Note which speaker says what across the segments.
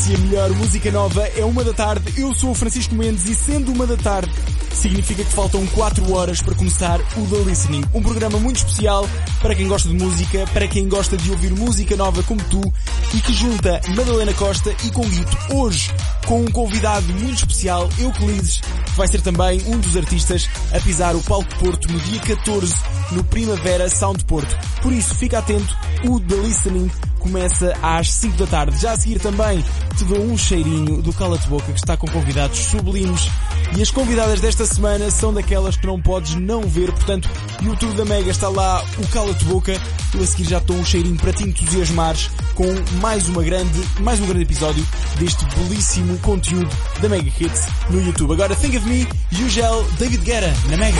Speaker 1: Hits e a melhor música nova é 1 da tarde. Eu sou o Francisco Mendes e sendo 1 da tarde significa que faltam 4 horas para começar o The Listening. Um programa muito especial para quem gosta de música, para quem gosta de ouvir música nova como tu e que junta Madalena Costa e Conguito. Hoje com um convidado muito especial, Euclides, que vai ser também um dos artistas a pisar o palco Porto no dia 14 no Primavera Sound Porto. Por isso, fica atento, o The Listening começa às 5 da tarde. Já a seguir também te dou um cheirinho do Cala-te Boca, que está com convidados sublimes. E as convidadas desta semana são daquelas que não podes não ver. Portanto, no YouTube da Mega está lá o Cala-te Boca. Eu a seguir já estou um cheirinho para te entusiasmares com mais um grande episódio deste belíssimo conteúdo da Mega Hits no YouTube. Agora, Think of Me, Ugel, David Guetta, na Mega.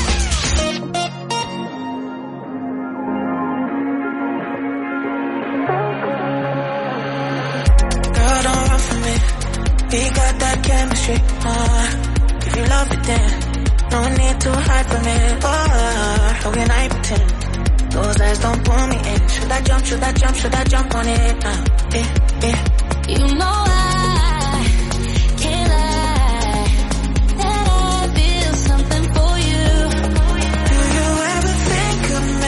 Speaker 2: We got that chemistry, if you love it then, no need to hide from it, how can I pretend, those eyes don't pull me in, should I jump on it, You know I can't lie, that I feel something for you. Do you ever think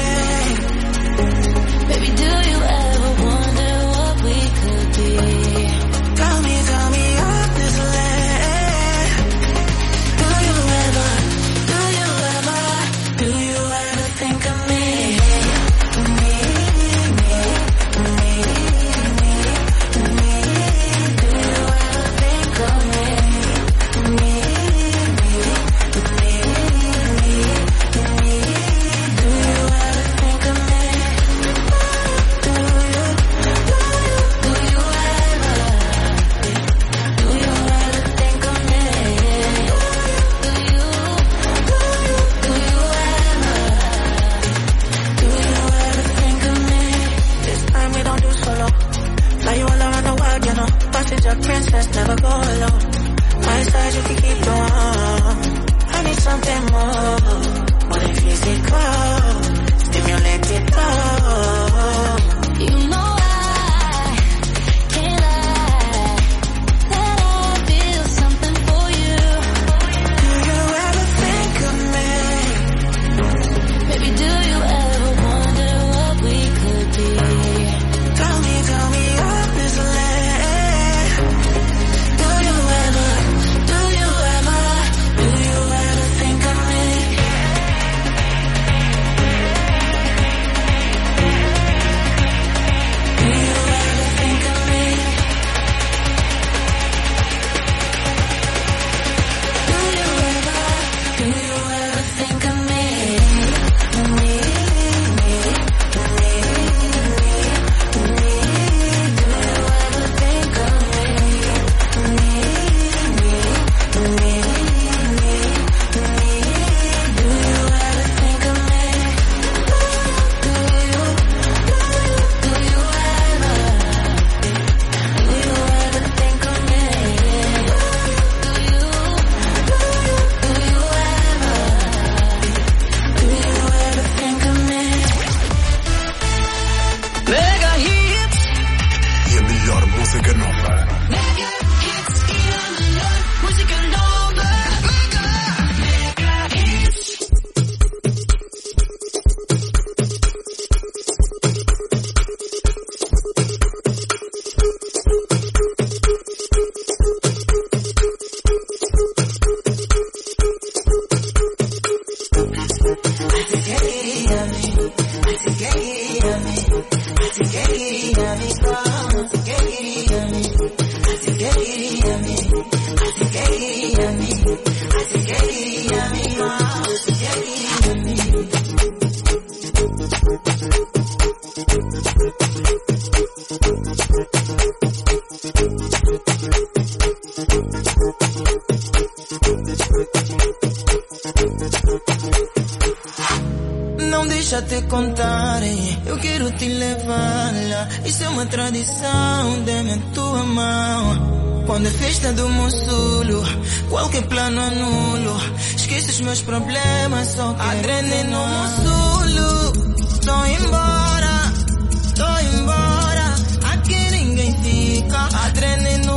Speaker 2: of me? Baby, do you ever wonder what we could be? Tell me princess, never go alone. My side you can keep going. I need something more than physical. Stimulate it all. You know I can't lie, that I feel something for you. Do you ever think of me? Baby, do you ever wonder what we could be? Tell me honestly.
Speaker 3: Não deixa te contar, eu quero te levar lá. Isso é uma tradição, dê-me a tua mão. Quando é festa do Monsulo, qualquer plano anulo. Esquece os meus problemas, só quero adrenalina no Monsulo. Tô embora, aqui ninguém fica. Adrenalina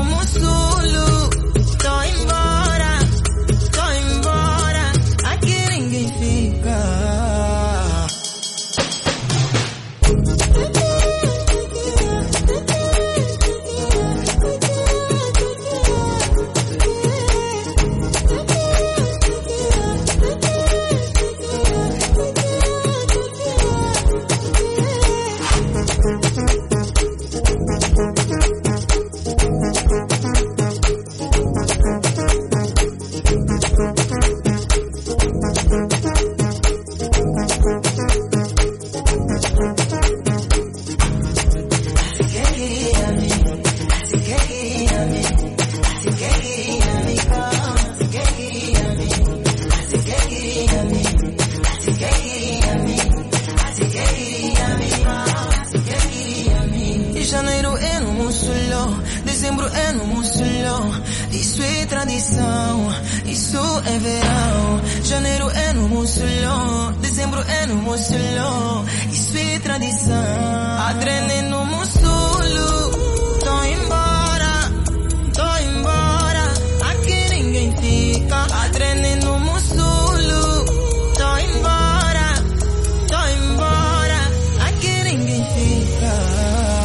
Speaker 3: Mussolô, dezembro é no Mussolô. Isso é tradição, isso é verão. Janeiro é no Mussolô, dezembro é no Mussolô. Isso é tradição. Adrenalina no Mussolô. Tô embora, aqui ninguém fica. Adrenalina no Mussolô. Tô embora, aqui ninguém fica.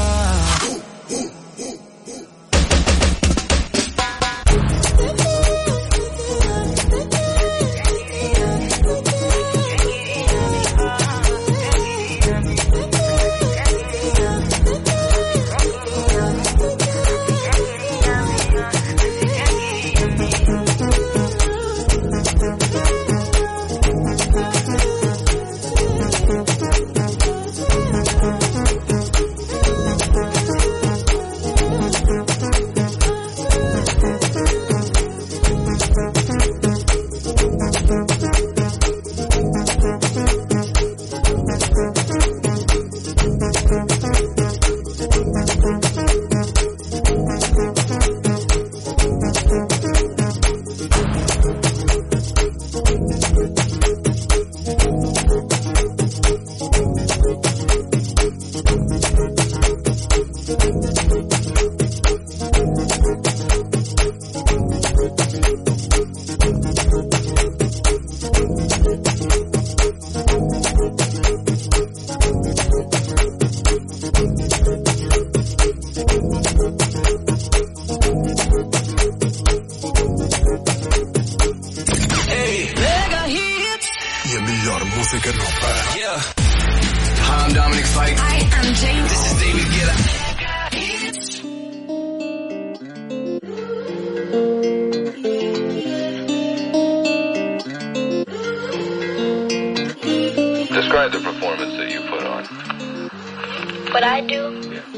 Speaker 4: Describe the performance that you put on.
Speaker 5: What I do?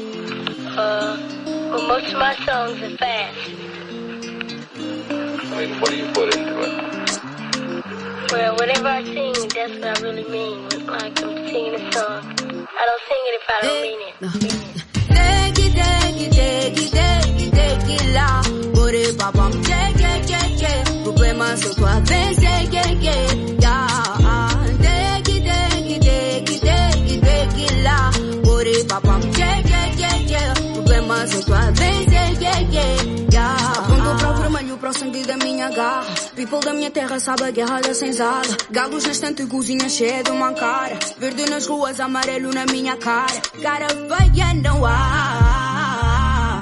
Speaker 5: Well, most of my songs are fast.
Speaker 4: I mean, what do you put into it?
Speaker 5: Well, whenever I sing, that's what I really mean. Like I'm singing a song. I don't sing it if I don't mean it.
Speaker 6: Tequila, por el papam, problema sou tua vez, yeah. Tequila, por el papam, problema sou tua vez, yeah. Apontou para o vermelho, para o sangue da minha garra. People da minha terra sabe a guerra da senzala. Galos na estante, cozinha cheia de uma cara. Verde nas ruas, amarelo na minha cara. Cara feia não há.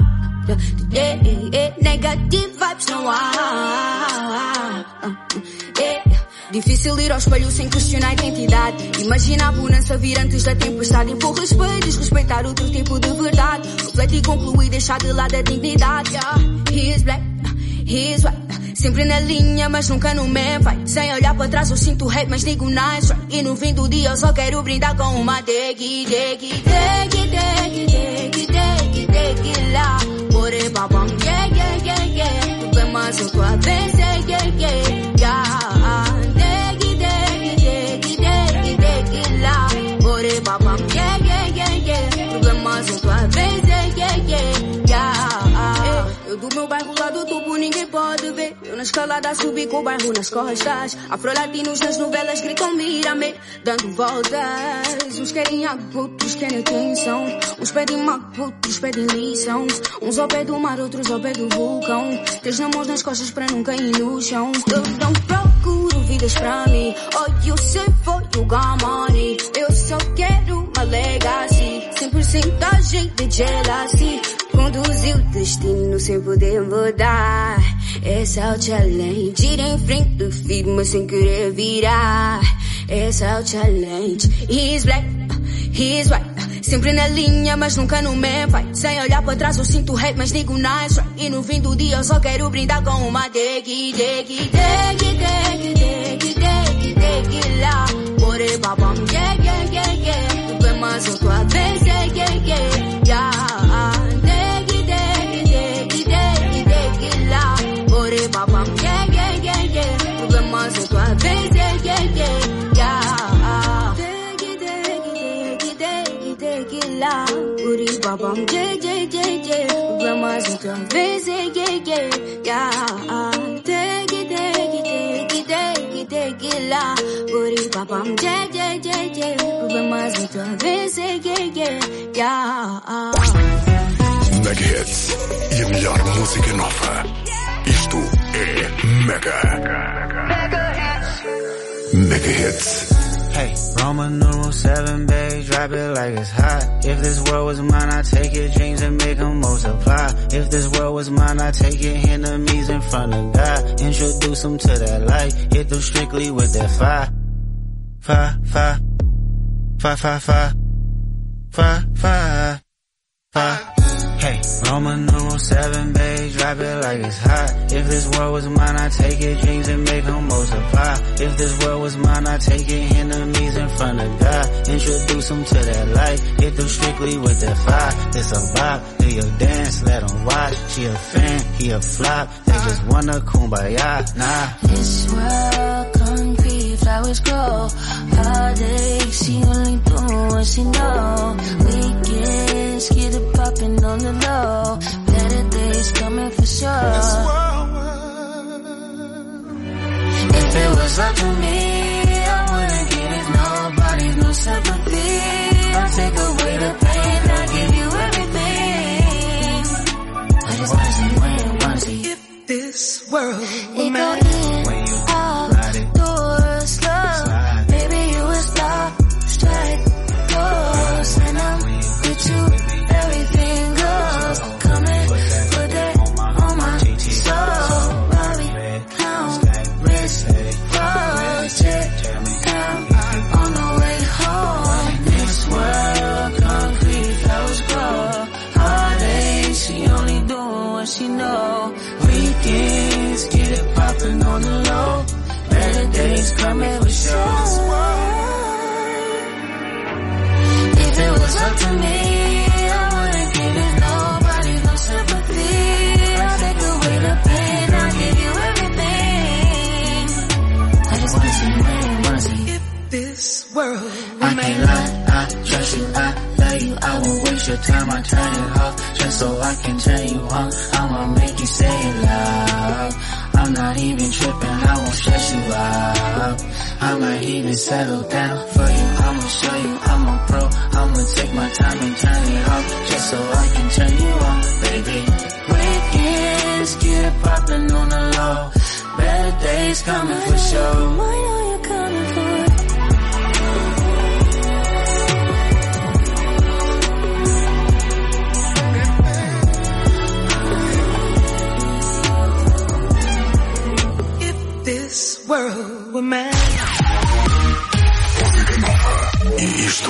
Speaker 6: Negative vibes não há. Difícil ir ao espelho sem questionar a identidade. Imagina a bonança vir antes da tempestade. Impor respeito, desrespeitar outro tipo de verdade. Refletir, concluir, deixar de lado a dignidade. He is black, he is white. Sempre na linha, mas nunca no man fight. Sem olhar para trás eu sinto hate, mas digo nice right. E no fim do dia eu só quero brindar com uma tequila. Por el papam, yeah. Problema sou tua vez, yeah. Tequila, por el papam, yeah. Problema sou tua vez, yeah. Eu do meu bairro lá do tubo ninguém pode ver. Eu na escalada subi com o bairro nas costas. Afro-latinos nas novelas gritam mira-me, dando voltas. Uns querem água, outros querem atenção. Uns pedem mago, outros pedem lição. Uns ao pé do mar, outros ao pé do vulcão. Três na mãos nas costas para nunca ir no chão. Eu não procuro vidas pra mim. Oh, you say for you got money. Eu só quero uma legacy. 100% gente de jealousy. Conduzir o destino sem poder mudar. Esse é o challenge. Ir em frente, firme sem querer virar. Esse é o challenge. He's black, he's white. Sempre na linha, mas nunca no man fight. Sem olhar para trás eu sinto hate, mas digo nice right. E no fim do dia eu só quero brindar com uma tequila. Por el papam, yeah. Problema sou tua vez, yeah. Por el papam, yeah. Problema sou tua vez, yeah. tequila. Booty babam, J. Rub mais outra vez, yeah. Take it, tequila. Booty babam, J. Rub mais outra vez, yeah.
Speaker 7: Mega Hits e a melhor música nova. Isto é Mega Hits.
Speaker 8: Hey, Roman numeral 7, babe, drop it like it's hot. If this world was mine, I'd take your dreams and make them multiply. If this world was mine, I'd take your enemies in front of God. Introduce them to that light, hit them strictly with that fire. Hey, Roman numeral 7, babe, drop it like it's hot. If this world was mine, I'd take your dreams and make them multiply. If this world was mine, I'd take your enemies in front of God. Introduce them to that light, hit them strictly with that fire. It's a vibe, do your dance, let them watch. She a fan, he a flop, they just wanna kumbaya, nah.
Speaker 9: This world concrete, flowers grow. Heartache, she only doing what she know. Weekends, get it poppin' on the low. Better days coming for sure. If it was up to me, I wouldn't give it nobody, no sympathy. I'll take away the pain, I'll give you everything. I just wanna see.
Speaker 3: If this world were
Speaker 9: it
Speaker 3: mine,
Speaker 9: go in, out, door, slow. Baby, you a star, strike, pose, and I'm with you. Everything goes, come and put that on my soul. Robbie, clown, wrist, project, down on the way home. This world, concrete, flowers grow. Heartache, she only doing what she know. Weekends, get it poppin' on the low. Better days coming for sure. If it was up to me,
Speaker 3: world.
Speaker 8: I can't lie, I trust you, I love you, I won't waste your time, I turn it off, just so I can turn you on, I'ma make you say it loud, I'm not even tripping, I won't stress you out, I might even settle down for you, I'ma show you I'm a pro, I'ma take my time and turn it off, just so I can turn you on, baby. Weekends, get it poppin' on the low, better days coming for sure.
Speaker 9: I know you're coming for it.
Speaker 3: This world were mine.
Speaker 7: E isto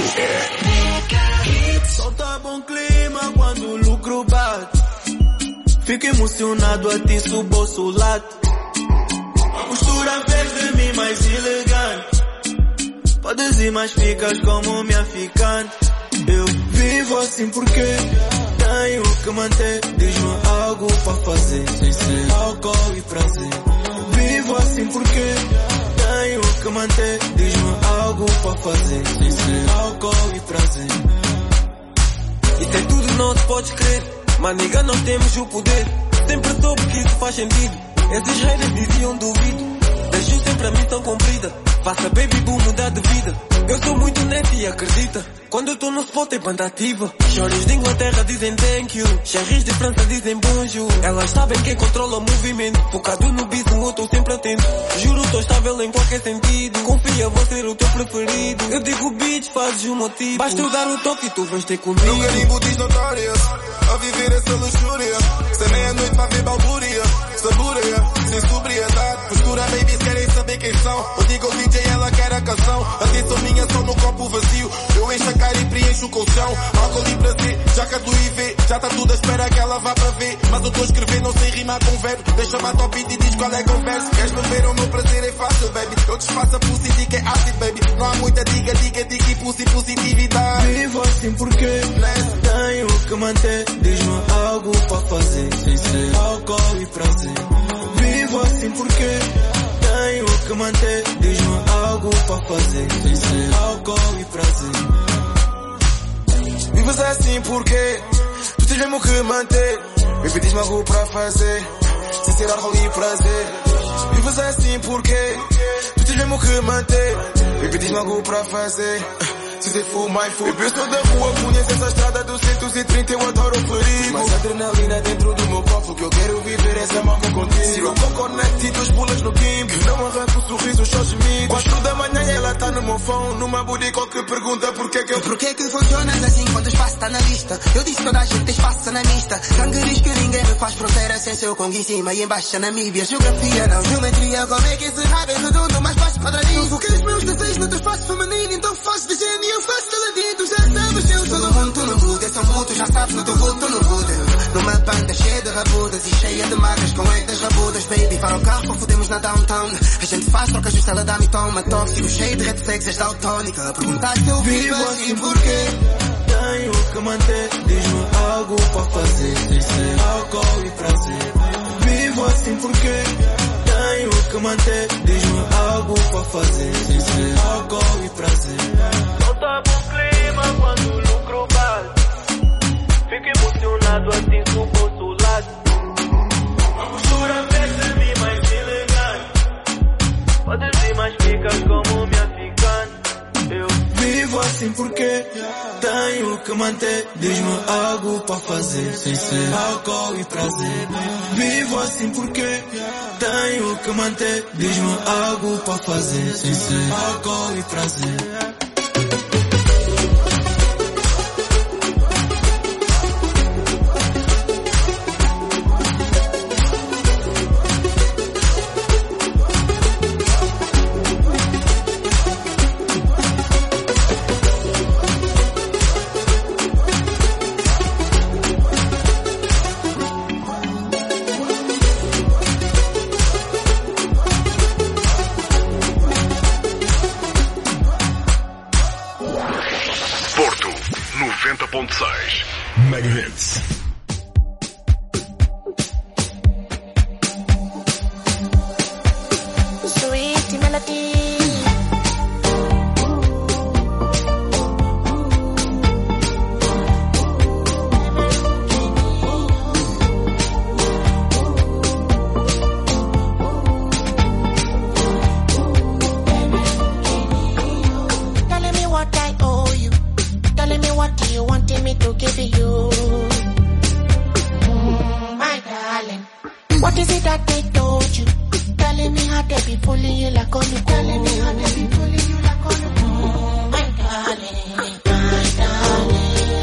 Speaker 7: é
Speaker 3: Só tá bom clima quando o lucro bate. Fico emocionado a ti, subo o solado. A postura fez de mim mais elegante. Podes ir, mas ficas como minha ficante. Eu vivo assim porque tenho que manter. Diz-me algo pra fazer, sem ser álcool e prazer. Vivo assim porque tenho que manter. Diz-me algo pra fazer, sem ser álcool e prazer. E tem tudo, não te podes crer, mas nigga, nós temos o poder. Sempre soube que isso faz sentido. Esses haters diziam duvido. Deixo sempre a missão cumprida. Faça baby boom mudar de vida. Eu sou muito neto e acredita. Quando eu tô no spot é banda ativa. Choros de Inglaterra dizem thank you. Cherries de França dizem bonjour. Elas sabem quem controla o movimento. Focado no biso, eu tô sempre atento. Juro, tô estável em qualquer sentido. Confia, vou ser o teu preferido. Eu digo bitch, fazes o motivo. Basta eu dar o toque e tu vais ter comigo.
Speaker 10: Meu garimbo diz notórias, a viver essa luxúria. Se meia-noite pra ver balbúria. Saboreia, sem sobriedade. Postura, babies querem saber quem são. Eu digo ao DJ, ela quer a canção. Atenção minha, só no copo vazio. Eu encho a cara e preencho o colchão. Álcool e prazer, já que a do IV. Já tá tudo à espera que ela vá para ver. Mas eu tô a escrever, não sei rimar com verbo. Deixa-me a top e diz qual é conversa. Queres me ver, o meu prazer é fácil, baby. Eu desfaço a pussy, digo que é ácido, baby. Não há muita diga e pussy, positividade.
Speaker 3: Vivo assim porque tenho que manter. Diz-me algo para fazer, sem ser álcool e prazer. Vivo assim porque tenho que manter. Diz-me algo para fazer, sem ser álcool e prazer.
Speaker 10: Vives assim porque tu tens mesmo que manter. Baby, diz-me algo para fazer, sem ser algo e prazer. Vives assim porque tu tens mesmo que manter. Baby, diz-me algo para fazer, se você for mais full. Eu penso da rua, conheço essa estrada do 130, eu adoro o perigo. Mais adrenalina dentro do meu corpo, que eu quero viver essa marca contigo. Se eu conecto e 2 pulas no Kimby, não arranco o sorriso, só gemido. 4 da manhã ela tá no meu phone, numa budico que pergunta porquê que eu...
Speaker 11: Porquê que funcionas assim quando o espaço tá na lista? Eu disse toda a gente tem espaço na mista. Gangue diz que ninguém me faz fronteira sem seu Congo em cima e embaixo a Namíbia. Geografia não, geometria, como é que esse raio é redondo, mais baixo quadradinho. Tu queres meus desejos no teu espaço feminino, então faz de gênio, eu faço taladinho. Tu já sabes, eu sou do mundo, tu no hood, esse é um vulto, já sabes, no teu vulto, tu no hood. Numa banda cheia de rabudas e cheia de magras com eitas rabudas, baby. Para o carro, fodemos na downtown. A gente faz trocas, ela dá-me toma tóxico, cheio de red flags, és daltónica. Perguntar se eu vivo assim porquê?
Speaker 10: Tenho que manter, diz-me algo para fazer, sem ser álcool e prazer. Vivo assim porque tenho que manter, diz-me algo para fazer, sem ser álcool e prazer.
Speaker 12: Não tá bom clima quando o lucro bate. Fico emocionado assim do bolso lado. A postura percebe mais elegante. Podes vir mais ficas como me africano. Eu
Speaker 10: vivo assim porque tenho que manter, diz-me algo para fazer, sem ser álcool e prazer. Vivo assim porque tenho que manter, diz-me algo para fazer, sem ser álcool e prazer.
Speaker 7: Megahits.
Speaker 9: Sweet melody. Telling me what I owe you. Telling me what you wanted me to give you. My darling, what is it that they told you? Telling me how they be fooling you like on you. Telling me how they be fooling you like on you. My darling, my darling.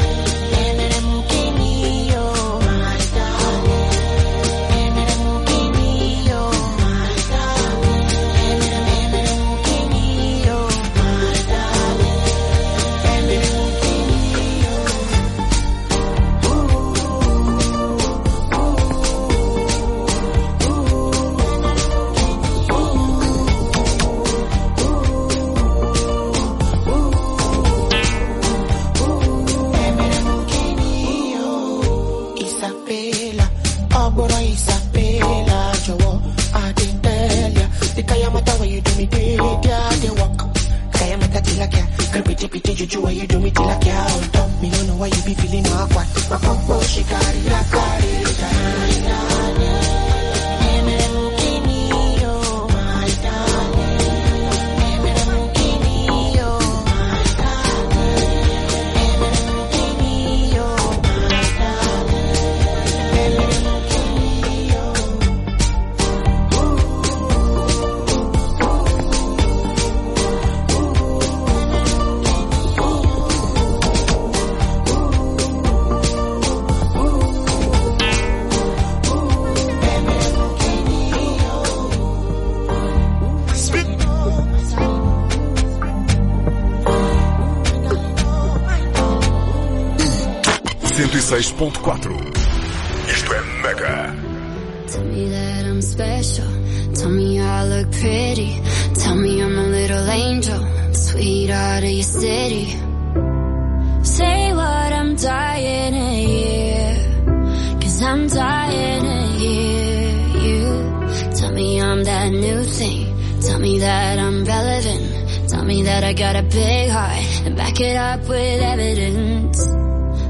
Speaker 7: Isto é Mega.
Speaker 6: Tell me that I'm special. Tell me I look pretty. Tell me I'm a little angel, sweetheart of your city. Say what I'm dying to hear, 'cause I'm dying to hear you. Tell me I'm that new thing. Tell me that I'm relevant. Tell me that I got a big heart and back it up with evidence.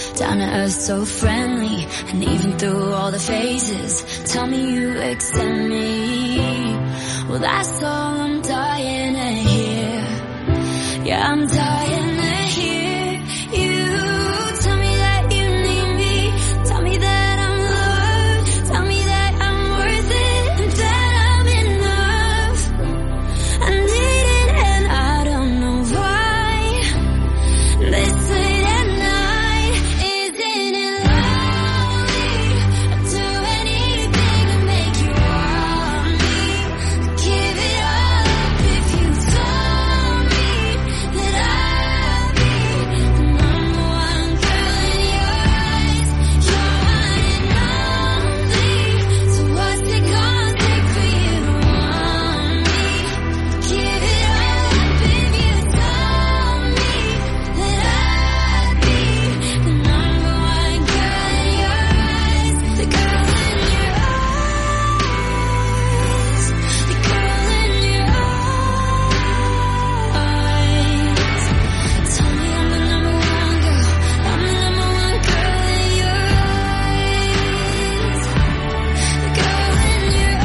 Speaker 9: down to earth, so friendly. And even through all the phases, tell me you accept me. Well, that's all I'm dying to hear. Yeah, I'm dying to hear you. Tell me that you need me. Tell me that I'm loved. Tell me that I'm worth it and that I'm enough. I need it and I don't know why. This late at night, isn't it lonely? I'd do anything to make you want me. Give it all up if you told me that I'd be the number one girl in your eyes. You're one and only. So what's it gonna take for you to want me? Give it all up if you told me that I'd be the number one girl in your eyes. The girl in your eyes. The girl in your eyes. Tell me I'm the number one girl. I'm the number one girl in your eyes. The girl in your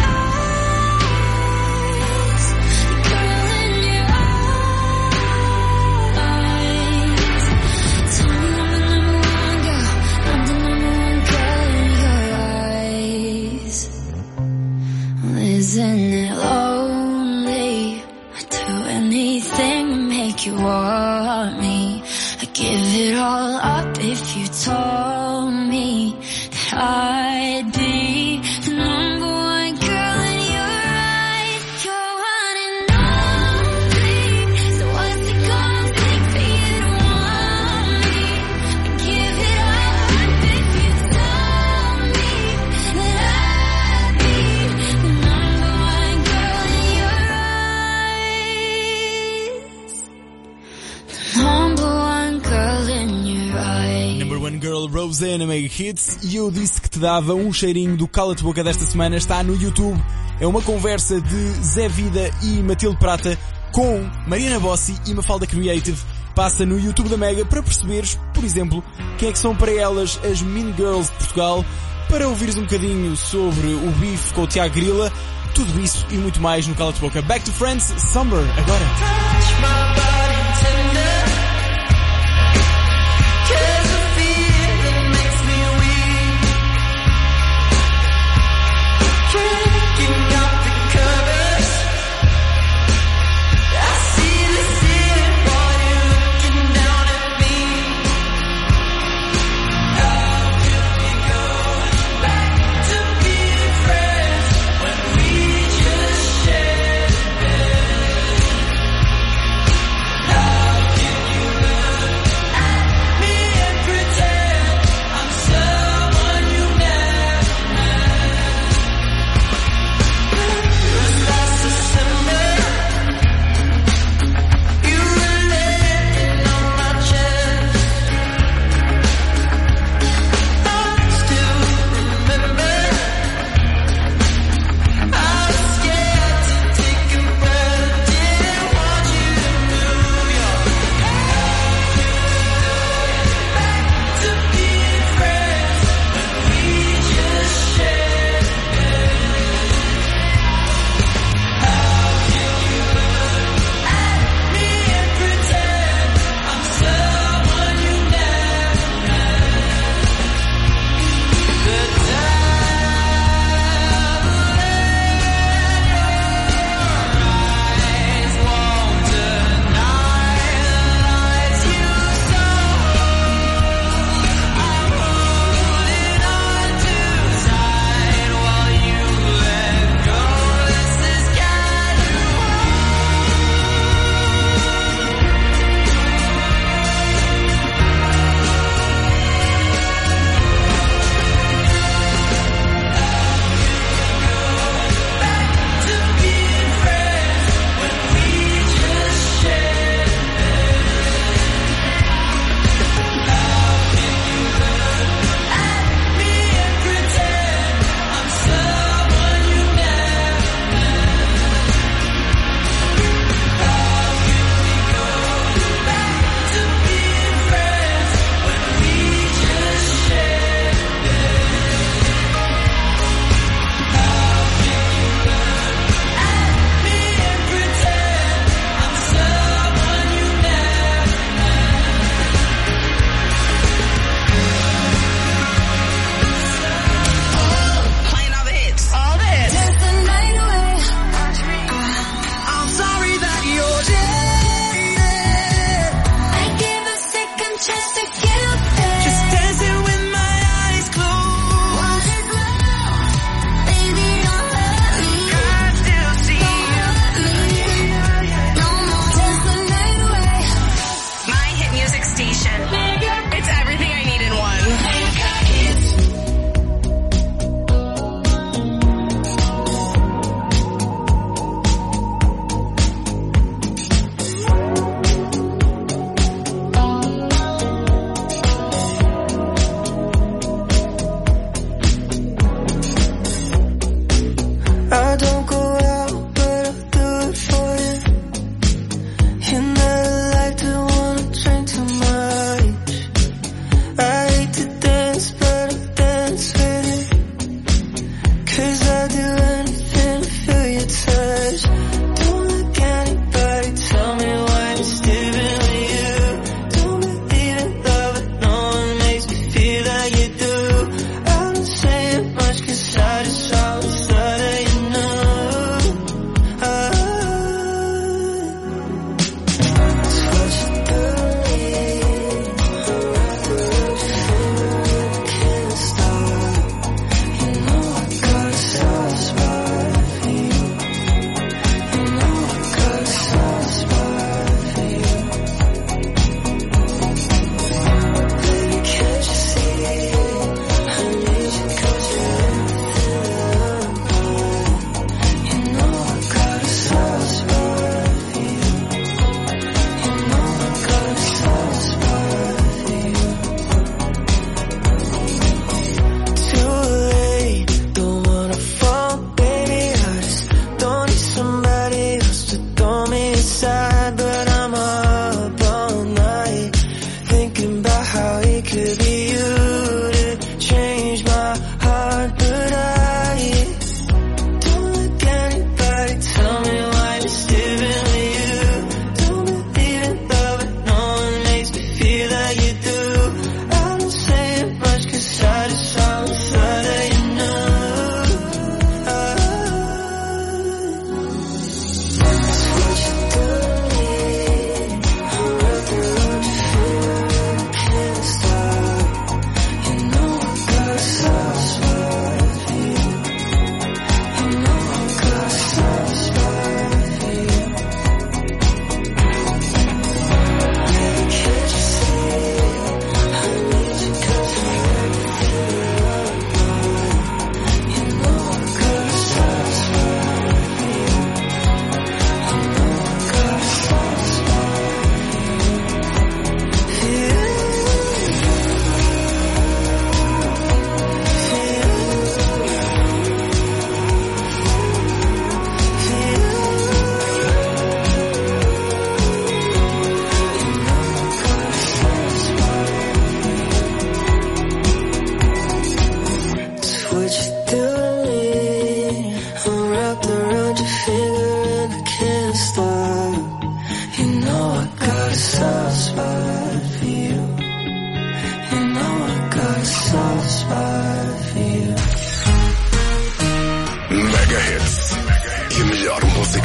Speaker 9: eyes. The girl in your eyes. Tell me I'm the number one girl. I'm the number one girl in your eyes. Isn't it lonely? I'd do anything to make you want me. I'd give it all up if you told me that I'd be the number one girl in your eyes. You're one and only. So what's it gonna take for you to want me? I'd give it all up if you told me that I'd be the number one girl in your eyes. The number one girl in your eyes.
Speaker 1: Number One Girl, Rosé na Mega Hits. E eu disse que te dava um cheirinho do Cala-te Boca desta semana. Está no YouTube. É uma conversa de Zé Vida e Matilde Prata com Mariana Bossi e Mafalda Creative. Passa no YouTube da Mega para perceberes, por exemplo, quem é que são para elas as Mean Girls de Portugal, para ouvires um bocadinho sobre o bife com o Tiago Grila. Tudo isso e muito mais no Cala-te Boca. Back to Friends, Summer, agora.
Speaker 2: When we just shared a bed.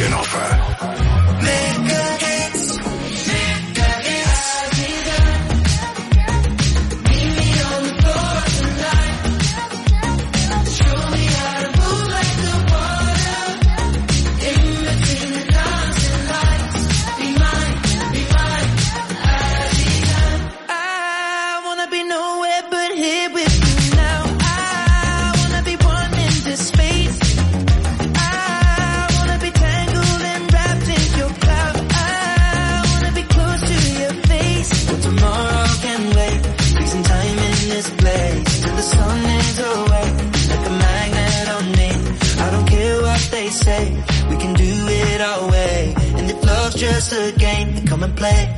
Speaker 7: música nova.
Speaker 3: We can do it our way, and if love's just a game, then come and play.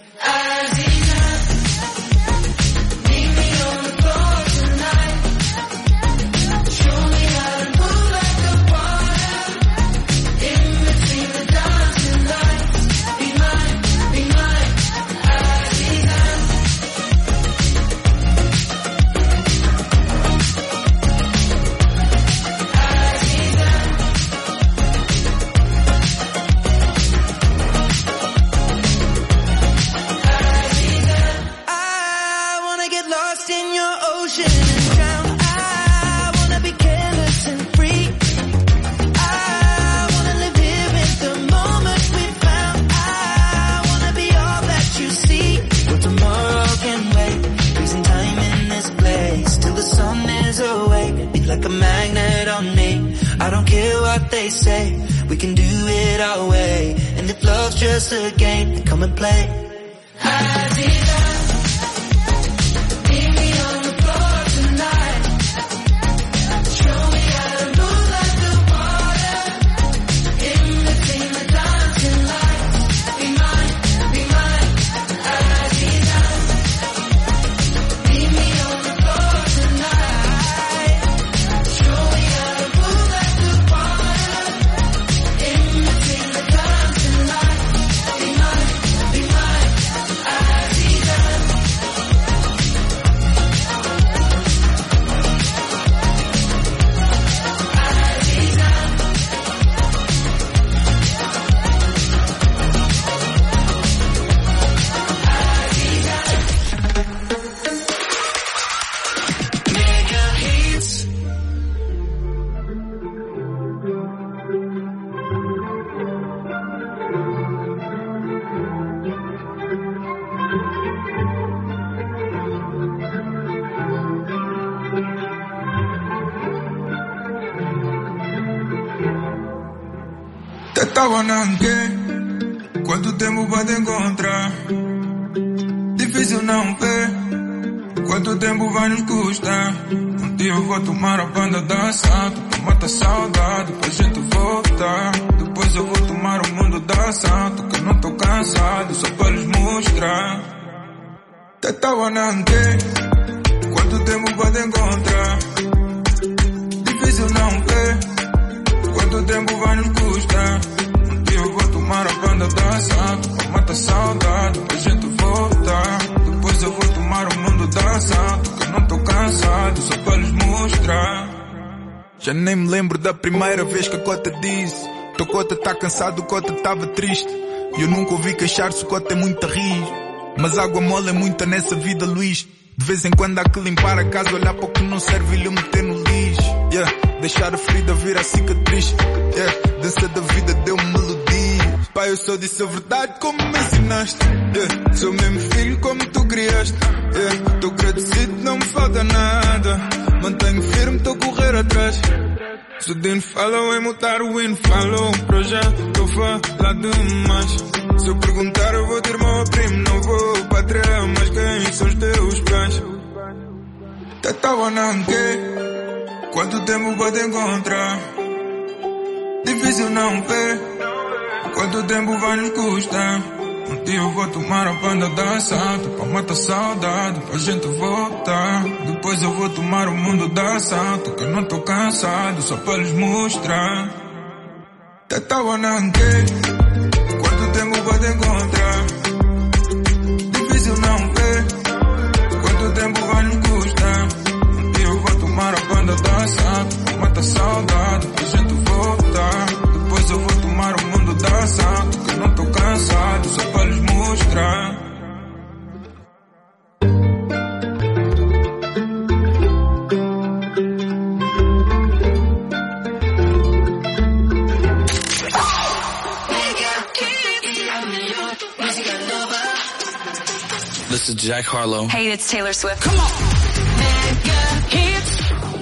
Speaker 3: Like a magnet on me. I don't care what they say. We can do it our way. And if love's just a game, then come and play.
Speaker 13: Estaba nanque, quanto tempo pra te encontrar? Difícil não ver, quanto tempo vai nos custar? Um dia eu vou tomar a banda da assalto, pra matar saudade, pra gente voltar. Depois eu vou tomar o mundo da assalto, que eu não tô cansado, só pra lhes mostrar. Estava nanque, quanto tempo pra te encontrar? Difícil não ver, quanto tempo vai nos custar? Eu vou tomar a banda da assalto, pra matar saudade, pra gente voltar. Depois eu vou tomar o mundo da assalto, que eu não tô cansado, só pra lhes mostrar. Já nem me lembro da primeira vez que a cota disse: teu cota tá cansado, o cota tava triste. E eu nunca ouvi queixar-se, o cota é muito rijo. Mas água mole é muita nessa vida, Luís. De vez em quando há que limpar a casa, olhar para o que não serve e lhe meter no lixo. Yeah, deixar a ferida virar cicatriz. Yeah, dança da vida deu-me melodia. Pai, eu só disse a verdade como me ensinaste. Yeah, sou mesmo filho como tu criaste. Yeah, tô agradecido, não me falta nada. Mantenho firme, tô a correr atrás. Se o Dino falou em mudar o hino, falou para já, tô falar demais. Se eu perguntar eu vou ter irmão primo, não vou pátria, mas quem são os teus pais? Tava nanque, quanto tempo pra te encontrar? Difícil não ver, quanto tempo vai nos custar? Um dia eu vou tomar a banda da assalto, pra matar saudade, pra gente voltar. Depois eu vou tomar o mundo da assalto, que eu não tô cansado, só pra lhes mostrar. Tava nanque, quanto tempo pra te encontrar? Difícil não ver, quanto tempo vai nos custar? Um dia eu vou tomar a banda da assalto, pra matar saudade, pra gente voltar. Depois eu vou tomar o mundo
Speaker 14: Jack Harlow.
Speaker 15: Hey, it's Taylor Swift.
Speaker 1: Come on!
Speaker 15: Mega hits.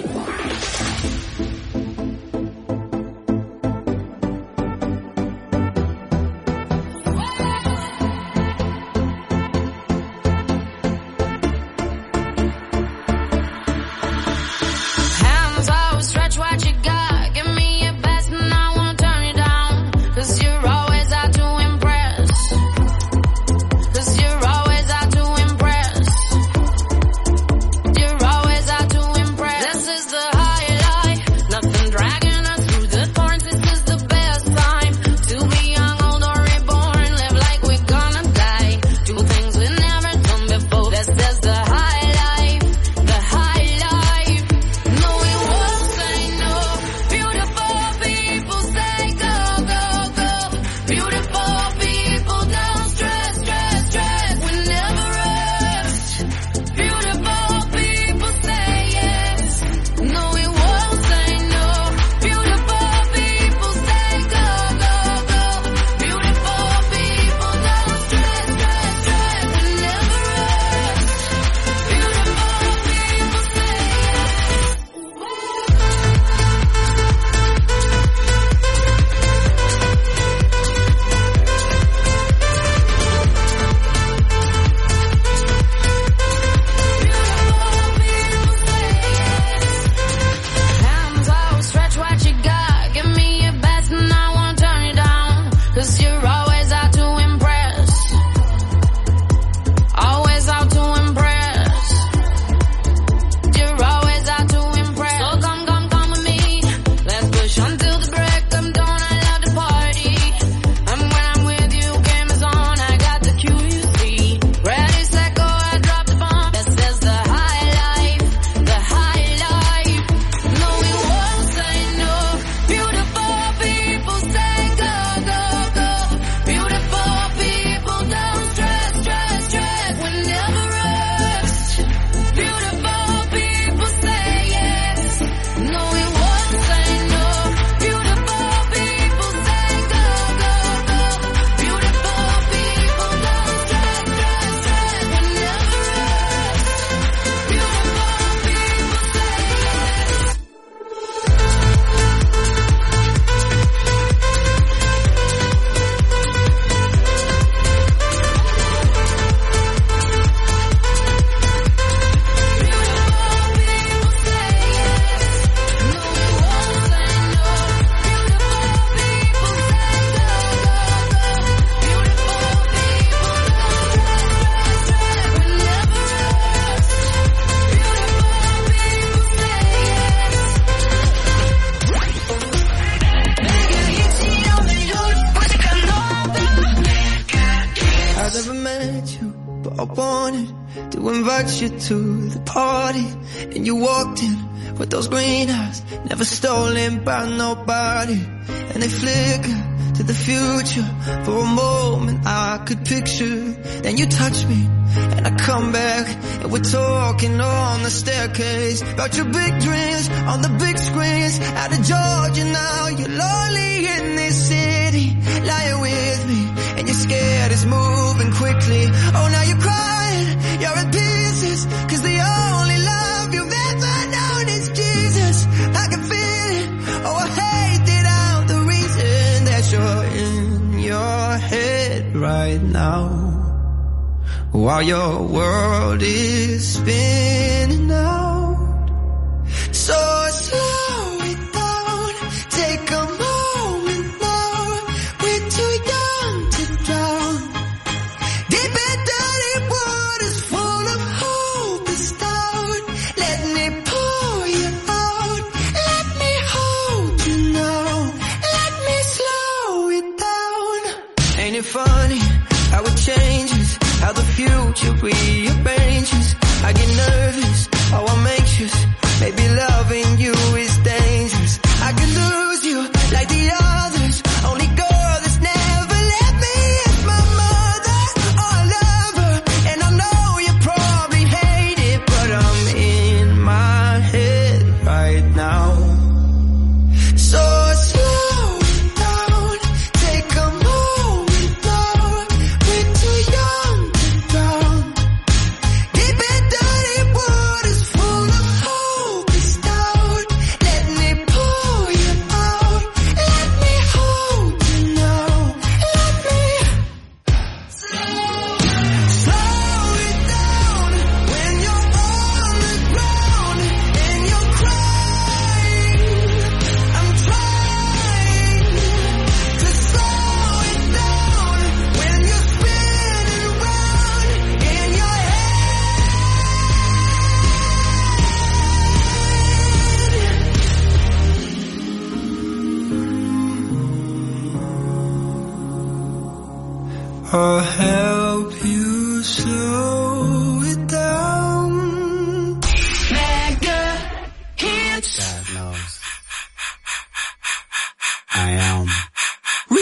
Speaker 3: You to the party and you walked in with those green eyes, never stolen by nobody, and they flicker to the future. For a moment I could picture, then you touch me and I come back and we're talking on the staircase about your big dreams on the big screens out of Georgia. Now you're lonely in this city, lying with me and you're scared it's moving quickly. Oh, now you're crying, you're in pieces, 'cause the only love you've ever known is Jesus. I can feel it, oh I hate that I'm the reason that you're in your head right now, while your world is spinning out. So slow it down, take a moment now, we're too young to drown. Deep in dirty waters full of hope is down. Let me pour you out, let me hold you now, let me slow it down. Ain't it funny how it changes, how the future rearranges? I get nervous, how I'm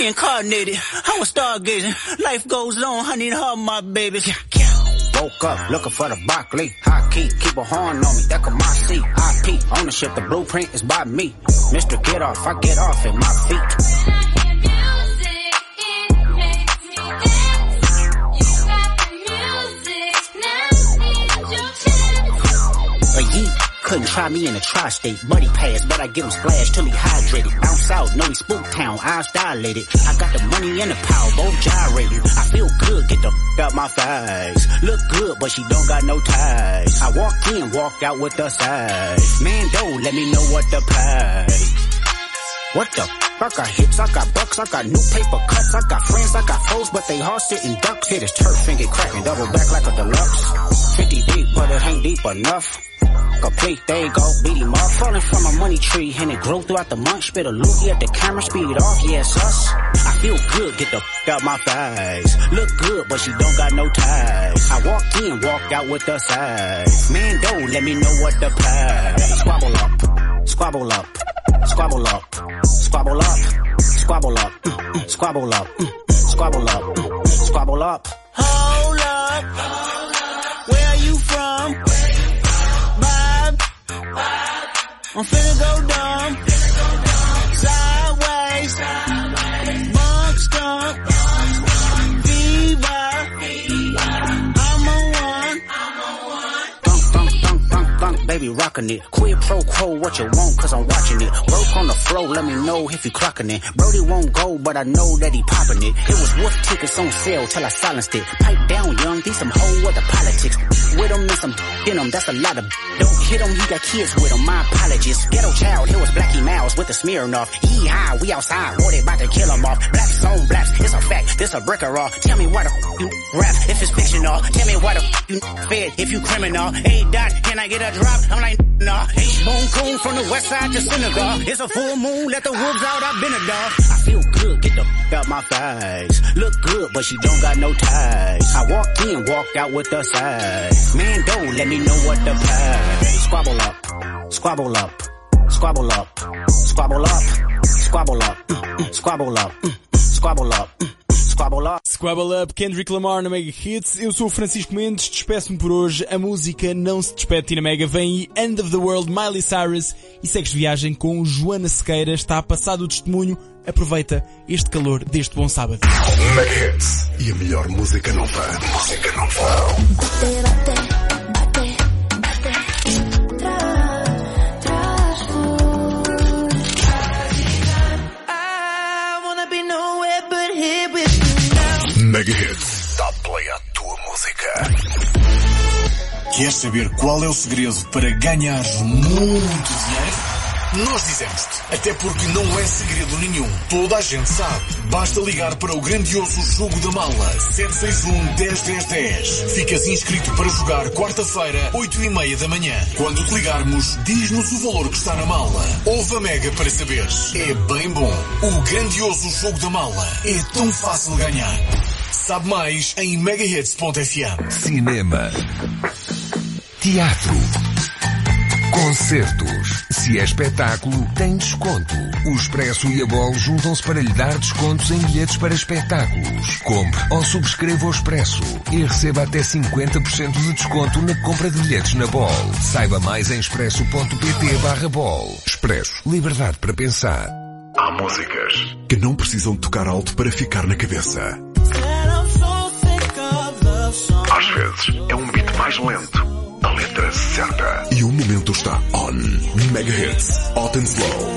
Speaker 14: reincarnated. I was stargazing. Life goes on, I need her, my babies.
Speaker 16: Woke up looking for the broccoli. High key, keep a horn on me. That could my seat. IP ownership, the blueprint is by me. Mr. Get Off, I get off at my feet. A yeet couldn't try me in a tri-state. Buddy pass, but I give him splash till he hydrated. Bounce out, know he spook town, eyes dilated. I got the money and the power, both gyrating. I feel good, get the out my face. Look good, but she don't got no ties. I walked in, walked out with the size. Man, don't let me know what the pay. What the I got hits, I got bucks, I got new paper cuts, I got friends, I got foes, but they all sitting ducks. Hit his turf and get cracking, double back like a deluxe. 50 deep, but it ain't deep enough. Complete, there you go, beat him up. Falling from a money tree, and it grew throughout the month. Spit a loogie at the camera, speed off, yeah, it's us. I feel good, get the out my face. Look good, but she don't got no ties. I walked in, walked out with the size. Man, don't let me know what the pay. Squabble up, squabble up, squabble up, squabble up, squabble up, squabble up, squabble up, squabble up.
Speaker 14: Hold up, where are you from? I'm finna go dumb, sideways, bump skunk, fever, I'm on one.
Speaker 16: Thunk, baby, rockin' it. Quid pro quo, what you want, cause I'm watching it. Broke on the floor, let me know if you clockin' it. Brody won't go, but I know that he poppin' it. It was wolf tickets on sale till I silenced it. Pipe down, young, these some whole other politics. With him and some in him, that's a lot of don't hit him, he got kids with him, my apologies. Ghetto child, here was Blackie Mouse with the Smirnoff. Yee-haw, we outside, boy, they about to kill him off. Blacks on blacks, it's a fact, this a brick or all. Tell me why the you rap if it's fictional. Tell me why the you fed if you criminal. Hey, Dot, can I get a drop? I'm like, nah. H-Bone Coon from the west side to Senegal. It's a full moon, let the wolves out, I've been a dog. I feel good, get the out my face. Look good, but she don't got no ties. I walked in, walked out with the size. Man, don't let me know what the pay. Squabble up, squabble up, squabble up, squabble up, squabble up, squabble up, squabble up, squabble up.
Speaker 1: Squabble Up, Kendrick Lamar na Mega Hits. Eu sou o Francisco Mendes, despeço-me por hoje. A música não se despede na Mega. Vem aí End of the World, Miley Cyrus. E segues viagem com Joana Sequeira. Está a passar o testemunho. Aproveita este calor deste bom sábado.
Speaker 7: Mega Hits e a melhor música nova. Música nova. Mega Hits. Dá play à tua música.
Speaker 17: Queres saber qual é o segredo para ganhar muito dinheiro? Nós dizemos-te, até porque não é segredo nenhum. Toda a gente sabe. Basta ligar para o grandioso Jogo da Mala 761-10-10-10. Ficas inscrito para jogar quarta-feira, 8h30 da manhã. Quando te ligarmos, diz-nos o valor que está na mala. Ouve a Mega para saberes. É bem bom. O grandioso Jogo da Mala é tão fácil de ganhar. Sabe mais em megahits.fm.
Speaker 18: Cinema, teatro, concertos. Se é espetáculo, tem desconto. O Expresso e a Bol juntam-se para lhe dar descontos em bilhetes para espetáculos. Compre ou subscreva o Expresso e receba até 50% de desconto na compra de bilhetes na Bol. Saiba mais em expresso.pt/Bol. Expresso. Liberdade para pensar.
Speaker 7: Há músicas que não precisam tocar alto para ficar na cabeça. Às vezes é um beat mais lento, a letra certa e o momento está on. Mega Hits, Hot and Slow.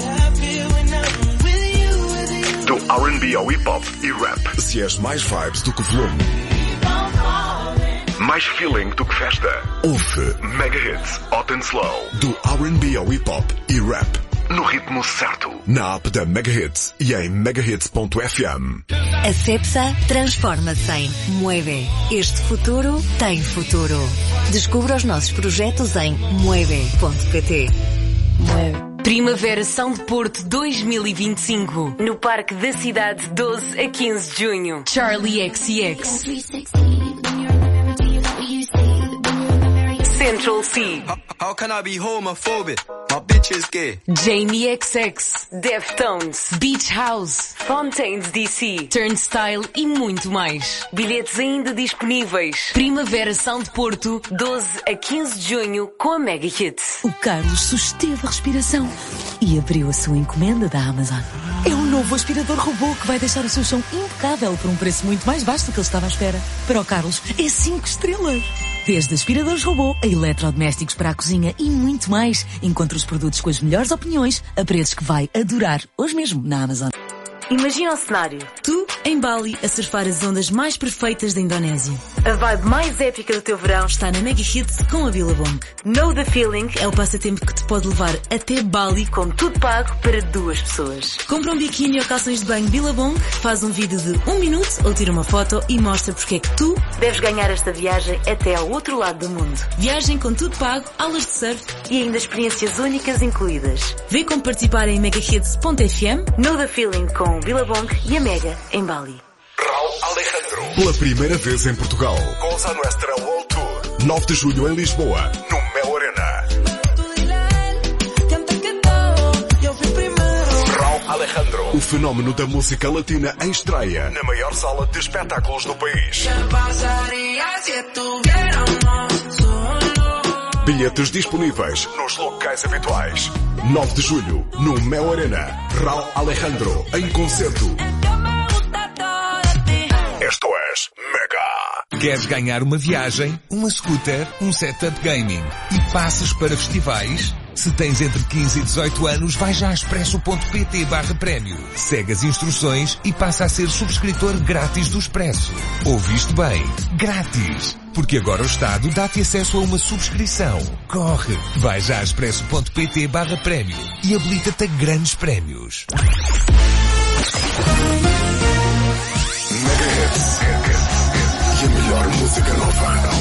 Speaker 7: Do R&B ao hip hop e rap. Se és mais vibes do que volume, mais feeling do que festa, ouve Mega Hits, Hot and Slow. Do R&B ao hip hop e rap. No ritmo certo. Na app da Mega Hits e em megahits.fm.
Speaker 19: A Cepsa transforma-se em Mueve. Este futuro tem futuro. Descubra os nossos projetos em mueve.pt.
Speaker 20: Mueve. Primavera São de Porto 2025. No Parque da Cidade, 12 a 15 de junho. Charlie XCX. Central C.
Speaker 21: How can I be homophobic? My bitches gay.
Speaker 20: Jamie XX, Deftones, Beach House, Fontaines DC, Turnstile e muito mais. Bilhetes ainda disponíveis. Primavera Sound Porto, 12 a 15 de junho com a Mega Hits.
Speaker 22: O Carlos susteve a respiração e abriu a sua encomenda da Amazon. É um novo aspirador robô que vai deixar o seu chão impecável por um preço muito mais baixo do que ele estava à espera. Para o Carlos, é 5 estrelas. Desde aspiradores robô a eletrodomésticos para a cozinha e muito mais. Encontre os produtos com as melhores opiniões a preços que vai adorar. Hoje mesmo na Amazon.
Speaker 20: Imagina o cenário.
Speaker 22: Tu, em Bali, a surfar as ondas mais perfeitas da Indonésia.
Speaker 20: A vibe mais épica do teu verão
Speaker 22: está na Mega Hits com a Billabong.
Speaker 20: Know the Feeling
Speaker 22: é o passatempo que te pode levar até Bali
Speaker 20: com tudo pago para 2 pessoas.
Speaker 22: Compra um biquíni ou calções de banho Billabong, faz um vídeo de 1 minuto ou tira uma foto e mostra porque é que tu
Speaker 20: deves ganhar esta viagem até ao outro lado do mundo.
Speaker 22: Viagem com tudo pago, aulas de surf
Speaker 20: e ainda experiências únicas incluídas.
Speaker 22: Vê como participar em megahits.fm.
Speaker 20: Know the Feeling com Billabong e a Mega em Bali.
Speaker 7: Raul Alejandro. Pela primeira vez em Portugal. Cosa Nuestra World Tour. 9 de julho em Lisboa, no Mel Arena. Raul Alejandro. O fenómeno da música latina em estreia na maior sala de espetáculos do país. Bilhetes disponíveis nos locais habituais. 9 de julho, no Mel Arena. Raul Alejandro, em concerto. Esto es Mega.
Speaker 18: Queres ganhar uma viagem, uma scooter, um setup gaming e passes para festivais? Se tens entre 15 e 18 anos, vai já a expresso.pt/prémio. Segue as instruções e passa a ser subscritor grátis do Expresso. Ouviste bem? Grátis! Porque agora o Estado dá-te acesso a uma subscrição. Corre! Vai já a expresso.pt/prémio e habilita-te a grandes prémios.
Speaker 7: Mega Hits. E a melhor música nova.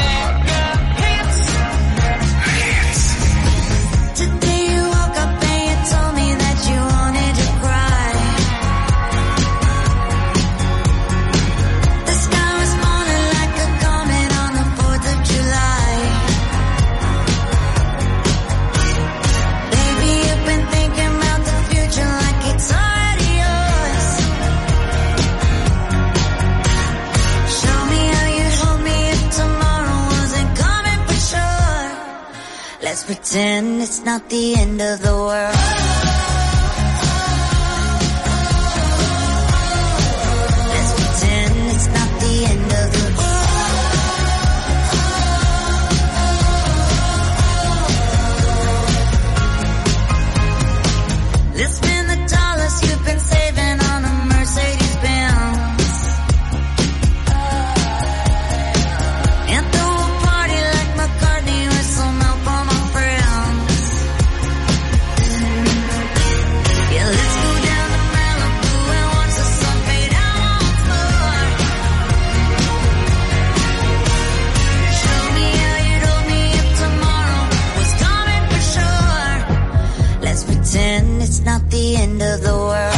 Speaker 9: Today you woke up and you told me that you wanted to cry. The sky was falling like a comet on the 4th of July. Baby, you've been thinking about the future like it's already yours. Show me how you'd hold me if tomorrow wasn't coming for sure. Let's pretend it's not the end of the world. Let's pretend it's not the end of the world. Let's spend the dollars you've been saving on a Mercedes Benz. And throw a party like McCartney with some help from my friends. Yeah, let's go down to Malibu and watch the sun fade out once more. Show me how you'd hold me if tomorrow was coming for sure. Let's pretend it's not the end of the world.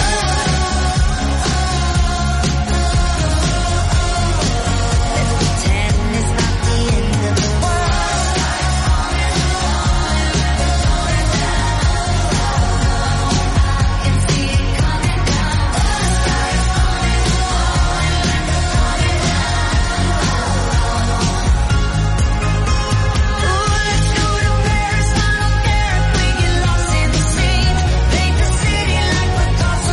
Speaker 9: Paint the city like Picasso.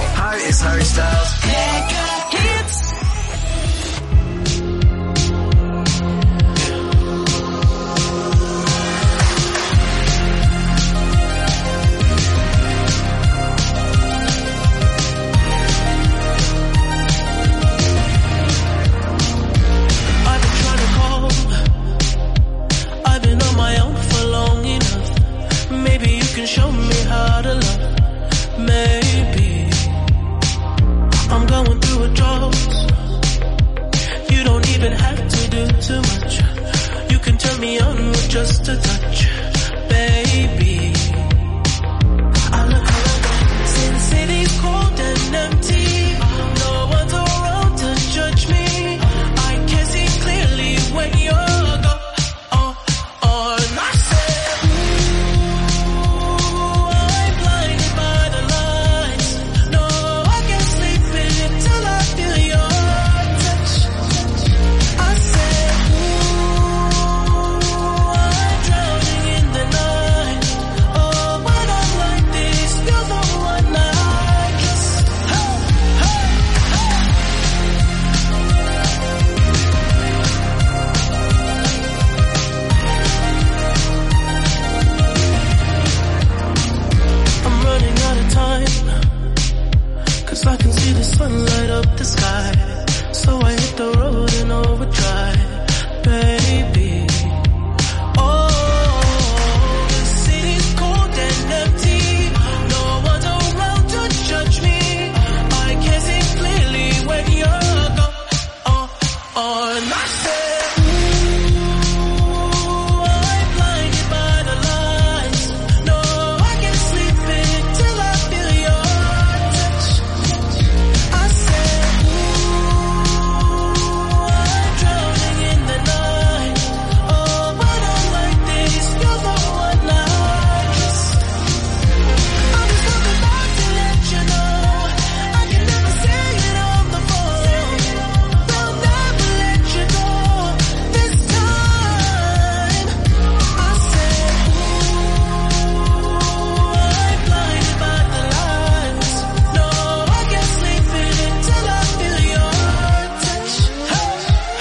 Speaker 8: Hi, it's Harry Styles.
Speaker 15: Mega Hits.
Speaker 12: Show me how to love. Maybe I'm going through a drought. You don't even have to do too much. You can turn me on with just a touch, baby. I look around since city's cold and empty. No one's around to judge me. I can see clearly when you're gone. I can see the sun light up the sky, so I hit the road in overdrive, baby. Oh, the city's cold and empty. No one's around to judge me. I can see clearly when you're gone. And I said, ooh, I'm blinded by the lights. No, I can't sleep until I feel your touch. I said, ooh, I'm drowning in the night. Oh, but I'm like this, you're the one I kiss. I'm just looking back to let you know I can never say it on the phone. They'll never let you go this time. I said, ooh, I'm blinded by the lights. No, I can't sleep until I feel your touch. Hey,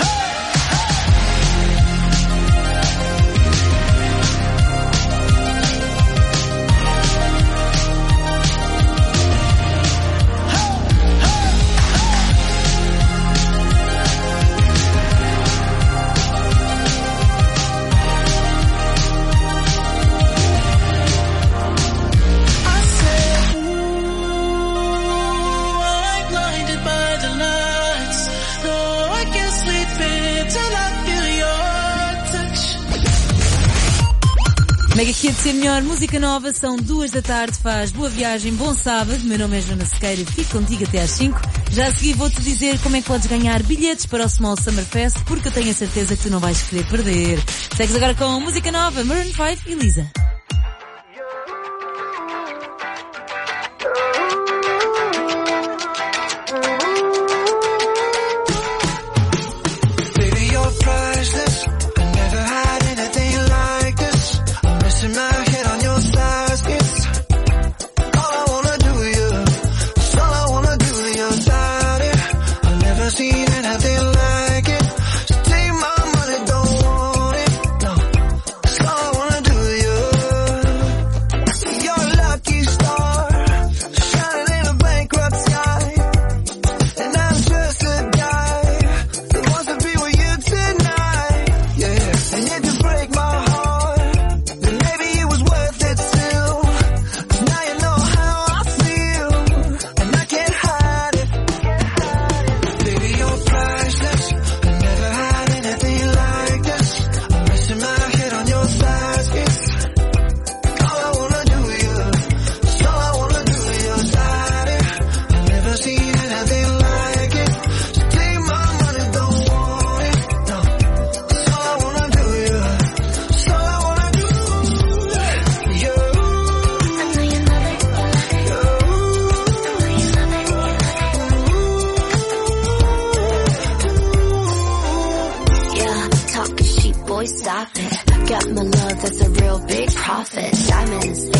Speaker 12: I said, ooh, I'm blinded by the lights. No, I can't sleep until I feel your touch.
Speaker 22: Mega Hits é a melhor música nova, são 2 da tarde, faz boa viagem, bom sábado. Meu nome é Joana Sequeira e fico contigo até às 5. Já a seguir vou-te dizer como é que podes ganhar bilhetes para o Small Summer Fest, porque eu tenho a certeza que tu não vais querer perder. Segues agora com música nova, Maroon 5 e Lisa.
Speaker 3: Baby, you're priceless. I never had anything like this. I'm resting my head on your thighs. It's all I wanna do with you. It's all I wanna do with your body. I've never seen anything like it. So take my money, don't want it. No, it's all I wanna do with you. You're a lucky star, shining in a bankrupt sky. And I'm just a guy who wants to be with you tonight. Yeah, and if you break my heart, then maybe it was worth it still. 'Cause now you know how I feel, and I can't hide it. Baby, you're priceless. I never had anything like this. I'm resting my head on your thighs. It's all I wanna do with you. It's all I wanna do with your body. I've never seen anything like it. So take my money, don't want it. No, it's all I wanna do with you. It's all I wanna do with you.
Speaker 9: Yeah, talking sheep, boy, stop it. Got my love, that's a real big profit. Diamonds